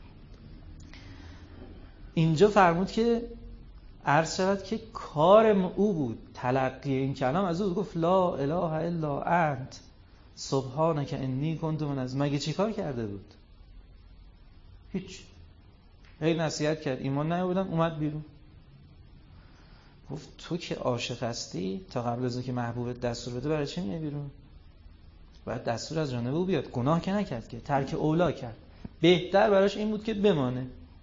اینجا فرمود که عرض شود که کار او بود تلقی این کلام از او، گفت لا اله الا انت سبحانک انی کنت من الظالمین. مگه چی کار کرده بود؟ هیچ. هی نصیحت کرد، ایمان نیاوردم، اومد بیرون. گفت تو که عاشق هستی تا قبل از اینکه محبوبت دستور بده برای چی میای بیرون؟ باید دستور از جانب او بیاد. گناه که نکرد که، ترک اولا کرد. بهتر براش این بود که بمانه.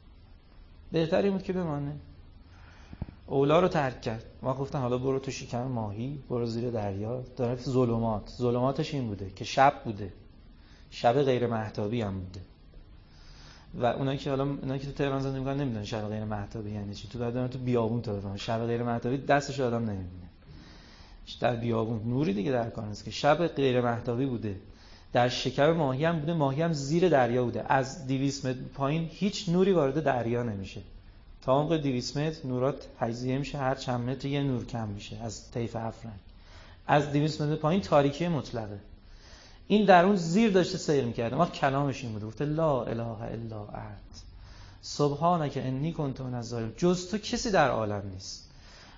اولا رو ترک کرد. ما گفتن حالا برو تو شکم ماهی، برو زیر دریا، در ظلماتش این بوده که شب بوده، شب غیر مهتابی هم بوده. و اونایی که تو تهران زندگی می‌کنن نمیدونن شب غیر مهتابی یعنی چی. تو بعد تو بیابون تو بفهم شب غیر مهتابی، دستش آدم نمیبینه در بیابون، نوری دیگه در کار نیست که. شب غیر مهتابی بوده، در شکم ماهی هم بوده، ماهی هم زیر دریا بوده. از 200 متر پایین هیچ نوری وارد دریا نمیشه. تا عمق 200 متر نورات تجزیه میشه، هر چند متر یه نور کم میشه از طیف افرنگ. از 200 متر پایین تاریکی مطلقه. این در اون زیر داشته سیر میکرده. ما کلامش این بود، گفته لا اله الا انت سبحانک انی کنت من الظالمین. جز تو کسی در عالم نیست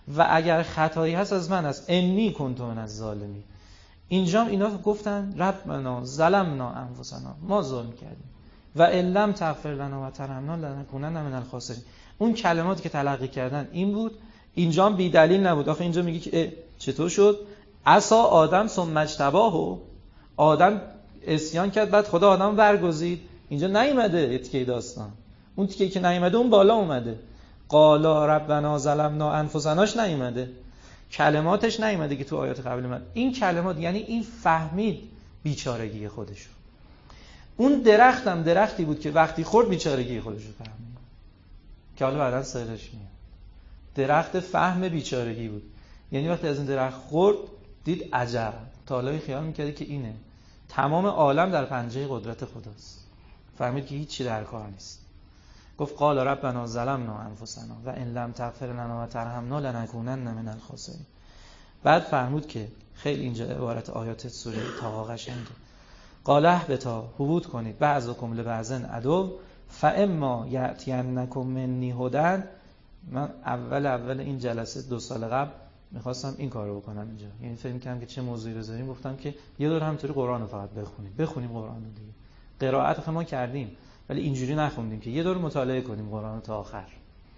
و اگر خطایی هست از من است، انی کنت من الظالمین. اینجا اینا گفتن ربنا ظلمنا انفسنا، ما ظلم کردیم، و ان لم تغفر لنا و ترحمنا لنکونن من الخاسرین. اون کلماتی که تلقی کردن این بود. اینجا هم بی دلیل نبود. آخه اینجا میگه که چطور شد عصا آدم ثم اجتباه، آدم عصیان کرد بعد خدا آدم برگزید. اینجا نیومده تیکه داستان، اون تیکه که نیومده اون بالا اومده. قالا ربنا ظلمنا انفسناش نیومده، کلماتش نیومده که تو آیات قبل من. این کلمات یعنی این فهمید بیچارگی خودشو. اون درختم درختی بود که وقتی خورد بیچارگی خودشو فهمید، که حالا بعداً سرش میاد. درخت فهم بیچارگی بود. یعنی وقتی از این درخت خورد دید عجب، تا حالا خیال میکرده که اینه تمام عالم در پنجه قدرت خداست. فهمید که هیچی در کار نیست. گفت قال ربنا ظلمنا انفسنا و ان لم تغفر لنا و ترحمنا لنکونن من الخاسرین. بعد فهمود که خیلی اینجا عبارت آیات سوره طه قشنگه. قال اهبطا، حبوط کنید، بعضکم لبعض عدو فاما یاتینکم منی هدی. من اول این جلسه 2 سال قبل میخواستم این کارو بکنم اینجا، یعنی فکر می‌کردم که چه موضوعی بذاریم. گفتم که یه دور همینطوری قرآن رو فقط بخونیم قرآن رو دیگه. قرائت ما کردیم ولی اینجوری نخوندیم که یه دور مطالعه کنیم قرآن رو تا آخر.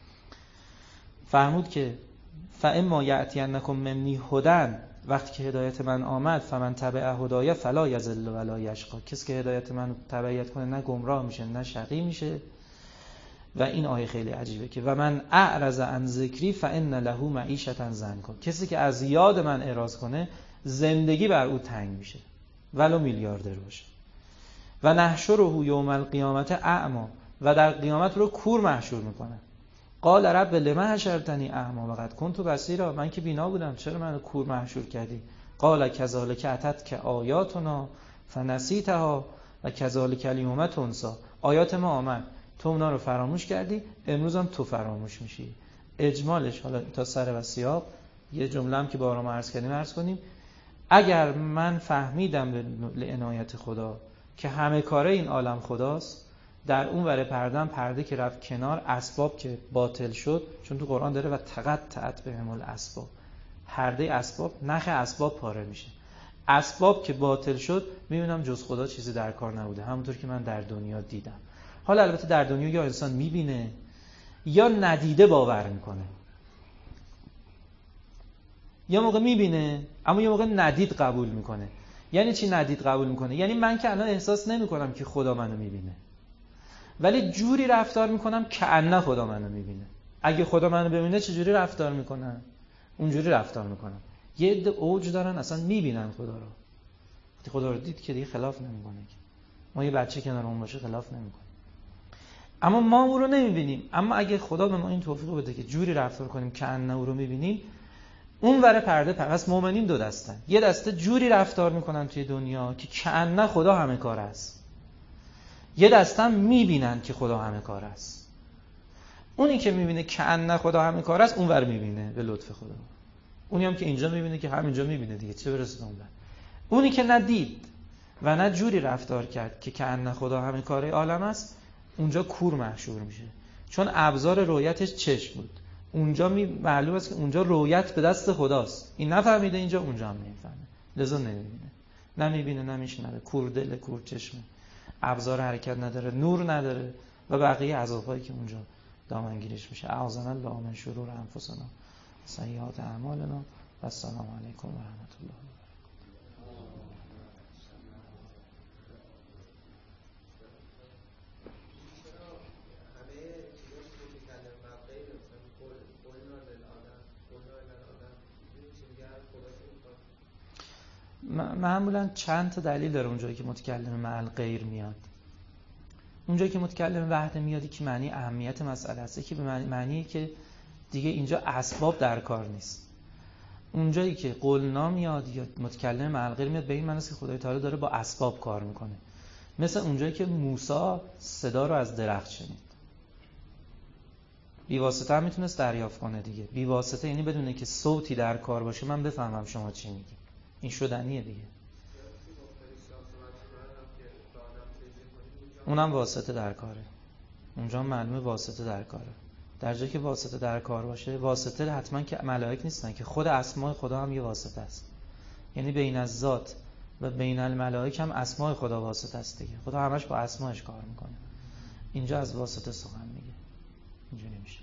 فرمود که فاما یاتینکم منی هدی، وقتی که هدایت من آمد، فمن تبع هدایا فلا یضل ولا یشقی، کسی که هدایت من تبعیت کنه نه گمراه میشه نه شقی میشه. و این آیه خیلی عجیبه که و من اعرض عن ذکری فان له معیشة ضنکا، کسی که از یاد من اعراض کنه زندگی بر او تنگ میشه ولو میلیاردر باشه. و نحشره یوم القیامت اعمی، و در قیامت رو کور محشور میکنه. قال رب لما حشرتنی اعمی وقد کنت بصیرا، من که بینا بودم چرا منو کور محشور کردی؟ قال کذالک اتتک آیاتنا فنسیتها و کذالک الیوم تنسی، آیات ما آمد تو اونا رو فراموش کردی، امروز هم تو فراموش میشی. اجمالش حالا تا سر و سیاق یه جمله هم که بارها ما عرض کنیم. اگر من فهمیدم به عنایت خدا که همه کاره این عالم خداست، در اون ور پرده که رفت کنار، اسباب که باطل شد، چون تو قرآن داره و تقطعت بهم الاسباب، پرده اسباب، نخ اسباب پاره میشه. اسباب که باطل شد میبینم جز خدا چیزی در کار نبوده، همونطور که من در دنیا دیدم. حالا البته در دنیا یا انسان میبینه یا ندیده باور میکنه، یا موقع میبینه اما یه موقع ندید قبول میکنه. یعنی چی ندید قبول میکنه؟ یعنی من که الان احساس نمیکنم که خدا منو میبینه، ولی جوری رفتار میکنم که ان خدا منو میبینه. اگه خدا منو ببینه چه جوری رفتار میکنم؟ اونجوری رفتار میکنم. یه عده اوج دارن اصلا میبینن خدا رو، وقتی خدا رو دید که دیگه خلاف نمیکنه. ما یه بچه کنار اون باشه خلاف نمیکنه، اما ما او رو نمیبینیم. اما اگه خدا به ما این توفیق بده که جوری رفتار کنیم که ان او رو میبینیم، اون ور پرده پس مؤمنین دو دستن. یه دسته جوری رفتار میکنن توی دنیا که کأن خدا همه کار است، یه دسته هم میبینن که خدا همه کار است. اونی که میبینه کأن خدا همه کار است اون ور میبینه به لطف خدا، اونی هم که اینجا میبینه که همینجا میبینه دیگه، چه برسه اون ور. اونی که ندید و نه جوری رفتار کرد که کأن خدا همه کاره عالم است، اونجا کور محشور میشه، چون ابزار رؤیتش چشم بود. اونجا معلوم است که اونجا رؤیت به دست خداست، این نفهمیده اینجا، اونجا هم نمیفهمه، لذا نمیبینه، نمیبینه نمیشنوه، کور دل کور چشمه، ابزار حرکت نداره، نور نداره و بقیه عذابایی که اونجا دامنگیرش میشه. اعاذنا الله من شرور انفسنا سیئات اعمالنا و السلام علیکم و رحمت الله. معمولا چند تا دلیل داره اونجایی که متکلم مع الغیر میاد. اونجایی که متکلم وحده میادی که معنی اهمیت مسئله است، که به معنی که دیگه اینجا اسباب در کار نیست. اونجایی که قلنا میاد یا متکلم مع الغیر میاد به این معنی است که خدای تعالی داره با اسباب کار میکنه. مثل اونجایی که موسی صدا رو از درخت شنید، بی واسطه هم میتونست دریافت کنه دیگه. بی واسطه یعنی بدونه که صوتی در کار باشه من بفهمم شما چی میگی، این شدنیه دیگه. اونم واسطه در کاره، اونجا معلومه واسطه در کاره. در جایی که واسطه در کار باشه، واسطه حتما که ملائک نیستن، که خود اسماء خدا هم یه واسطه است. یعنی بین الذات و بین الملائک هم اسماء خدا واسطه است دیگه. خدا همش با اسماءش کار میکنه. اینجا از واسطه سخن میگه. اینجوری میشه.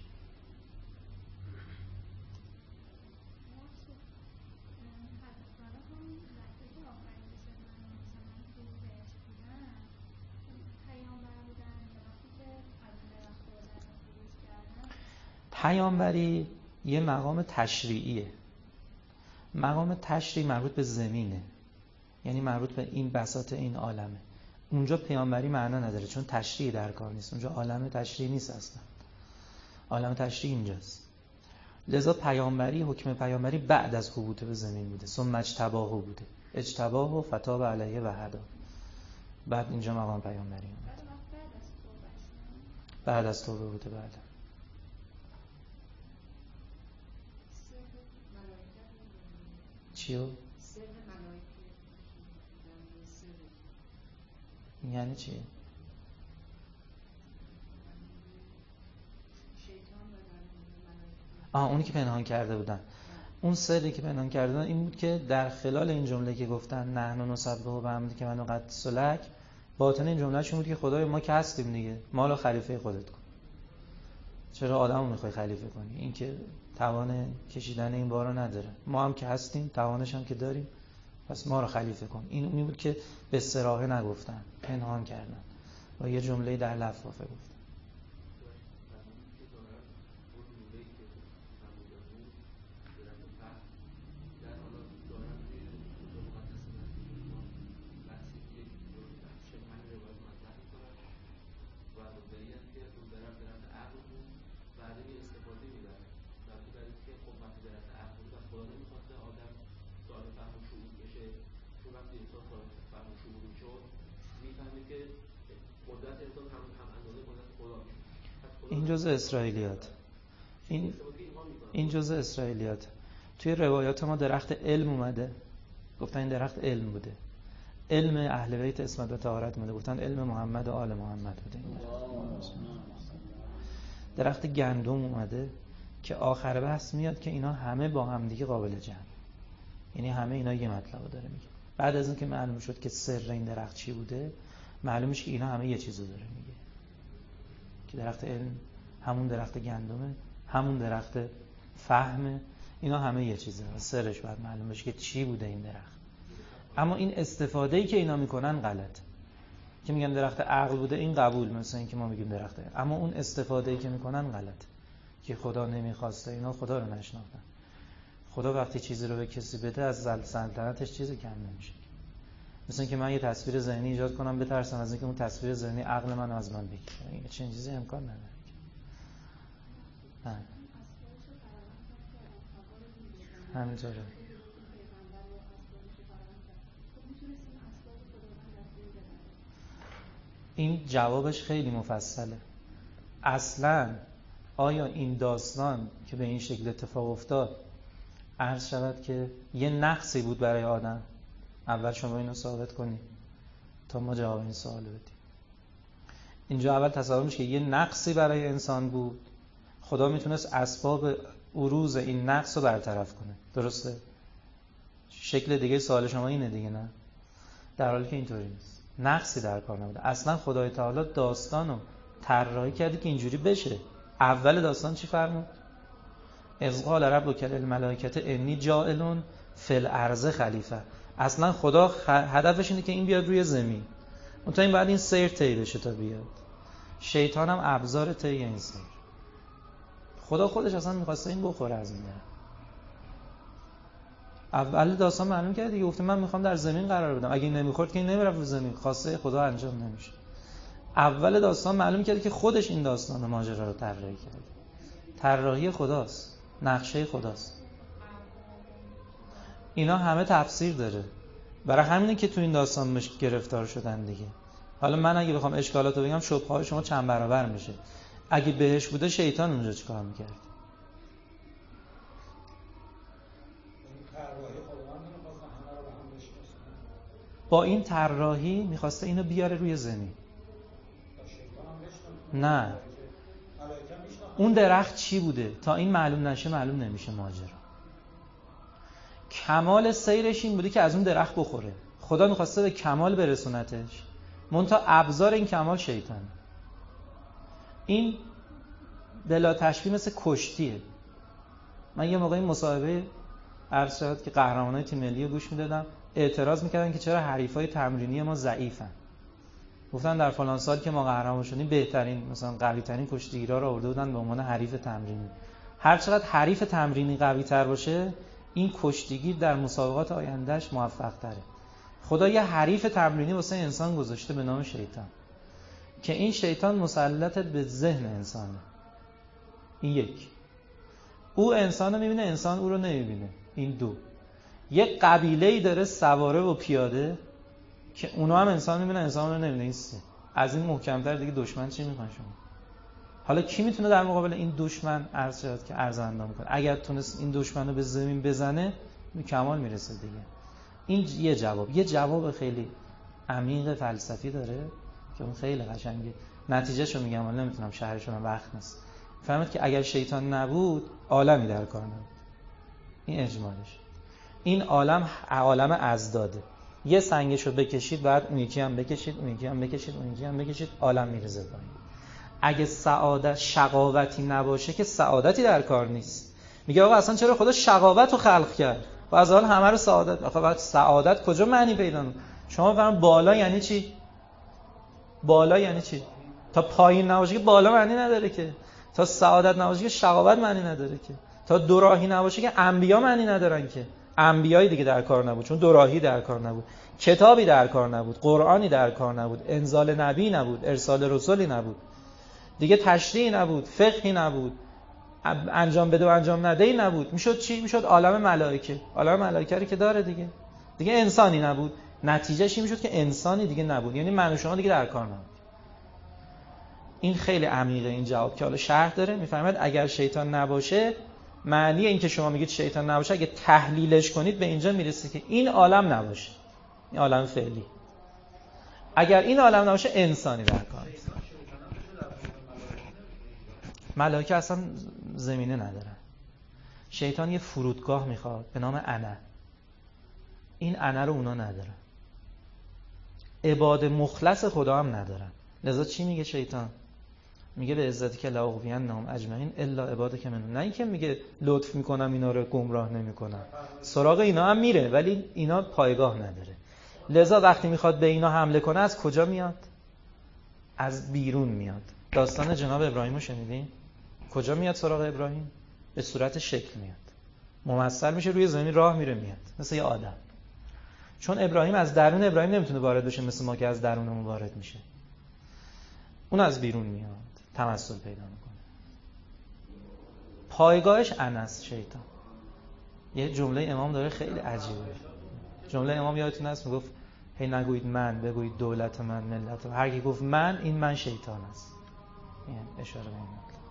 پیامبری یه مقام تشریعیه. مقام تشریع مربوط به زمینه، یعنی مربوط به این بساط این عالمه. اونجا پیامبری معنا نداره چون تشریع در کار نیست. اونجا عالم تشریع نیست اصلا. عالم تشریع اینجاست. لذا پیامبری، حکم پیامبری بعد از هبوط به زمین بوده. ثم اجتباه بوده. اجتباه و فتاب علیه و هدا. بعد اینجا مقام پیامبری اومد. بعد از توبه بوده. بعد چیو؟ یعنی چی؟ اونی که پنهان کرده بودن. اون سری که پنهان کرده بودن این بود که در خلال این جمله که گفتن نحن نسبح بحمدی که من نقدس لک، باطن این جمله شون بود که خدای ما که هستیم دیگه، ما رو خلیفه خودت کن. چرا آدمو میخوای خلیفه کنی؟ این که توان کشیدن این بارو نداره. ما هم که هستیم، توانش هم که داریم، پس ما رو خلیفه کن. این اونی بود که به صراحه نگفتن، پنهان کردن و یه جمله در لفافه گفتن. این جزء اسرائیلیات. این جزء اسرائیلیات. توی روایات ما درخت علم اومده، گفتن این درخت علم بوده. علم اهل بیت اسمت و طهارت اومده، گفتن علم محمد و آل محمد بوده. این درخت گندم اومده که آخر بحث میاد که اینا همه با هم دیگه قابل جمع، یعنی همه اینا یه مطلب داره میگه. بعد از اون که معلوم شد که سر این درخت چی بوده، معلوم میشه که اینا همه یه چیزو داره میگه، که درخت علم همون درخت گندمه، همون درخت فهمه، اینا همه یه چیزه و سرش باید معلوم بشه که چی بوده این درخت. اما این استفاده‌ای که اینا میکنن غلط، که میگن درخت عقل بوده این قبول، مثلا این که ما میگیم درخت عقل. اما اون استفاده‌ای که میکنن غلط، که خدا نمیخواسته اینا خدا رو نشناختن. خدا وقتی چیزی رو به کسی بده از سلطنتش چیزی کم نمیشه. مثلا اینکه من یه تصویر ذهنی ایجاد کنم بترسم از اینکه اون تصویر ذهنی عقل من از من بگیره، این چنین چیزی امکان نداره. همینطوره. این جوابش خیلی مفصله. اصلاً آیا این داستان که به این شکل اتفاق افتاد عرض شود که یه نقصی بود برای آدم؟ اول شما اینو ثابت کنید تا ما جواب این سوال بدیم. اینجا اول تصور میشه که یه نقصی برای انسان بود، خدا میتونست اسباب عروض این نقص رو برطرف کنه. درسته؟ شکل دیگه سوال شما اینه دیگه، نه؟ در حالی که اینطوری نیست، نقصی در کار نبوده. اصلا خدای تعالی داستانو طراحی کرده که اینجوری بشه. اول داستان چی فرمود؟ اذ قال ربک للملائکه انی جاعل فی الارض خلیفه. اصلا خدا هدفش اینه که این بیاد روی زمین، منتها این بعد این سیر طی بشه تا بیاد. شیطان هم ابزار طی این سیر. خدا خودش اصلا می‌خواسته این بخوره از این. اول داستان معلوم کرد دیگه، گفت من میخوام در زمین قرار بدم، اگه این نمیخورد که این نمیرفت رو زمین، خواسته خدا انجام نمیشه. اول داستان معلوم کرد که خودش این داستان ماجرا رو طراحی کرده. طراحی خداست، نقشه خداست. اینا همه تفسیر داره. برای همینه که تو این داستان مش گرفتار شدن دیگه. حالا من اگه بخوام اشکالاتو بگم شبهه‌های شما چند برابر میشه. اگه بهش بوده شیطان اونجا چیکار میکرد؟ با این طراحی میخواسته اینو بیاره روی زمین. نه، اون درخت چی بوده تا این معلوم نشه معلوم نمیشه ماجرا. کمال سیرش این بوده که از اون درخت بخوره. خدا میخواسته به کمال برسونتش، منتها ابزار این کمال شیطان. این بلا تشبیه مثل کشتیه. من یه موقعی مصاحبه عرض شد که قهرمانای تیم ملی رو گوش میدادم، اعتراض میکردن که چرا حریفای تمرینی ما ضعیفن. گفتن در فلان سال که ما قهرمان شدیم بهترین مثلا قوی ترین کشتیگیرا رو آورده بودن به عنوان حریف تمرینی. هر چقدر حریف تمرینی قوی تر باشه این کشتیگیر در مسابقات آیندهش موفق تره. خدا یه حریف تمرینی واسه انسان گذاشته به نام شیطان که این شیطان مسلط به ذهن انسانه. این یک. او انسان رو میبینه، انسان او رو نمیبینه. این دو. یک قبیله‌ای داره سواره و پیاده که اونا هم انسان میبینن، انسان رو نمیبینه. این سه. از این محکم‌تر دیگه دشمن چی میخوان شما؟ حالا کی میتونه در مقابل این دشمن عرض شد که عرض اندام کنه؟ اگر تونست این دشمن رو به زمین بزنه به کمال میرسه دیگه. این یه جواب خیلی عمیق فلسفی داره که اون خیلی قشنگه. نتیجهشو میگم ولی نمیتونم شرحشو، من وقت نیست. فهمید که اگر شیطان نبود عالمی در کار نبود. این اجمالش. این عالم ازداده. یه سنگشو بکشید بعد اون یکی هم بکشید، اون یکی هم بکشید، اون یکی هم بکشید، عالم میرزه پایین. اگه شقاوتی نباشه که سعادتی در کار نیست. میگه آقا اصلا چرا خدا شقاوت رو خلق کرد و از حال همه رو سعادت؟ آخه بعد سعادت کجا معنی پیدا کنه؟ شما فهمید بالا یعنی چی؟ بالا یعنی چی؟ تا پایین نباشه که بالا معنی نداره که. تا سعادت نباشه که شقاوت معنی نداره که. تا دوراهی نباشه که انبیا معنی ندارن که. انبیایی دیگه در کار نبود، چون دوراهی در کار نبود، کتابی در کار نبود، قرآنی در کار نبود، انزال نبی نبود، ارسال رسولی نبود، دیگه تشریعی نبود، فقهی نبود، انجام بده و انجام نده ای نبود. میشد چی؟ میشد عالم ملائکه. عالم ملائکه رو که داره دیگه انسانی نبود. نتیجهش این میشد که انسانی دیگه نبود، یعنی من و شما دیگه در کار نبود. این خیلی عمیقه این جواب که حالا شرح داره. میفهمید اگر شیطان نباشه، معنی این که شما میگید شیطان نباشه، اگه تحلیلش کنید به اینجا میرسه که این عالم نباشه، این عالم فعلی. اگر این عالم نباشه انسانی در کار نیست. ملائکه اصلا زمینه ندارن. شیطان یه فرودگاه میخواد به نام انا. این انا رو اونا ندارن. عباد مخلص خدا هم ندارن. لذا چی میگه شیطان؟ میگه به عزتی که لاغوینهم اجمعین الا عبادک منهم. نه اینکه میگه لطف میکنم اینا رو گمراه نمیکنم، سراغ اینا هم میره ولی اینا پایگاه نداره. لذا وقتی میخواد به اینا حمله کنه از کجا میاد؟ از بیرون میاد. داستان جناب ابراهیم رو شنیدین؟ کجا میاد سراغ ابراهیم؟ به صورت شکل میاد، ممثل میشه روی زمین راه میره میاد مثل یه آدم. چون ابراهیم از درون ابراهیم نمیتونه وارد بشه مثل ما که از درونمون وارد میشه. اون از بیرون میاد، تمثل پیدا میکنه. پایگاهش انس شیطان. یه جمله امام داره خیلی عجیبه. جمله امام یادتون هست میگفت هی نگویید من، بگویید دولت من، ملت من. هر کی گفت من، این من شیطان است. این اشاره به این.